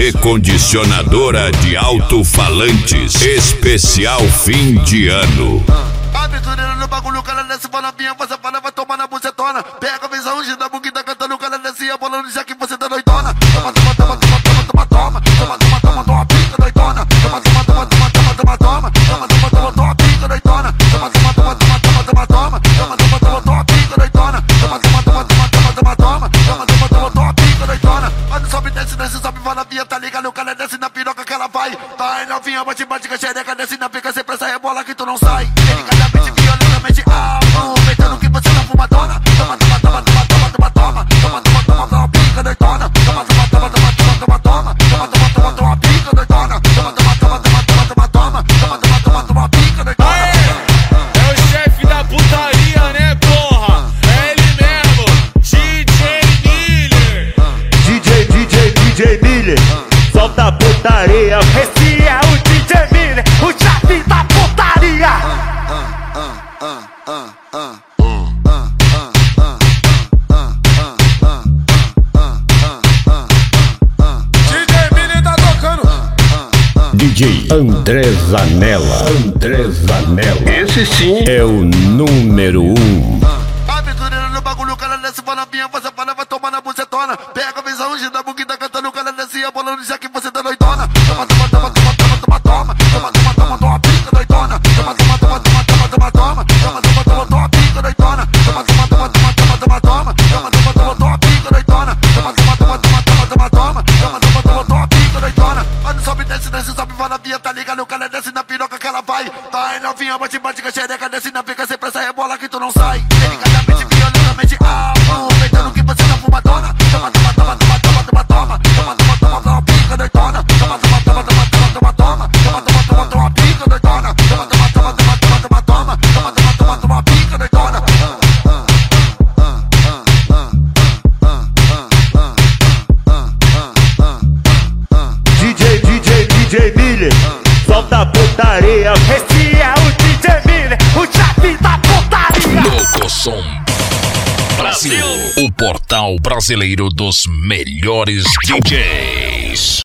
recondicionadora de alto-falantes, especial fim de ano. Aventureiro no bagulho, o cara desce pra novinha, você fala, vai tomar na bucetona. Pega a visão, gira a buguita, cantando, o cara desce e abolando, já que você tá doidona. Toma, toma, toma, toma, toma, toma, toma. Toma, toma, toma, toma, pica doidona. Toma, toma, toma, toma, toma, toma, toma. Toma, toma, toma, toma, pica doidona. Toma, toma, toma, toma, toma, toma, toma. Toma, toma, toma, toma, pica doidona. Toma, toma, toma, toma, toma, toma, toma. Toma, toma, toma, toma, pica doidona. Quando sobe, desce, sobe, vai na via, tá ligado? O cara desce na piroca que ela vai. Vai novinha, bate, bate, com a xereca, desce na pica, sem pressa, rebola que tu não sai. Delicadamente, violentamente, aproveitando que você tá fumadona. Toma, toma, toma, toma, toma, toma, toma. Toma, toma, toma, toma, pica doidona. Toma, toma, toma, toma, toma, toma, toma. Toma, toma, toma, toma, pica doidona. Toma, toma, toma, toma, toma, toma, toma. Toma, toma, toma, toma, pica doidona. É o chefe da putaria, né, porra? É ele mesmo, DJ Miller, solta a putaria. Esse é o DJ Miller, o chefe da putaria. DJ Miller tá tocando. DJ André Zanella. Esse sim é o número 1. Aventureiro no bagulho, o cara desce pra novinha, você fala, vai tomar na bucetona. Pega a visão, gira a buguita, cantando, o cara desce e abolando, já que você tá doidona. Toma, toma, toma, toma, toma, toma, toma. Toma, toma, toma, toma, pica doidona. Toma, toma, toma, toma, toma, toma, toma. Toma, toma, toma, toma, pica doidona. Toma, toma, toma, toma, toma, toma, toma. Toma, toma, toma, toma, pica doidona. Toma, toma, toma, toma, toma, toma, toma. Toma, toma, toma, toma, pica doidona. Quando sobe, desce, sobe, vai na via, tá ligado? O cara desce na piroca que ela vai. Vai novinha, bate, bate, com a xereca, desce na pica, sem pressa, rebola que tu não sai. Delicadamente, violentamente, aproveitando que você tá fumadona. Toma, toma, toma, toma, toma, toma, toma. Toma, toma, toma, toma, pica doidona. Toma, toma, toma, toma, toma, toma, toma. Toma, toma, toma, toma, pica doidona. Toma, toma, toma, toma, toma, toma, toma. Toma, toma, toma, toma, pica doidona. DJ Miller, solta a putaria. Esse é o DJ Miller, o chefe da putaria. Locosom Brasil, o portal brasileiro dos melhores DJs.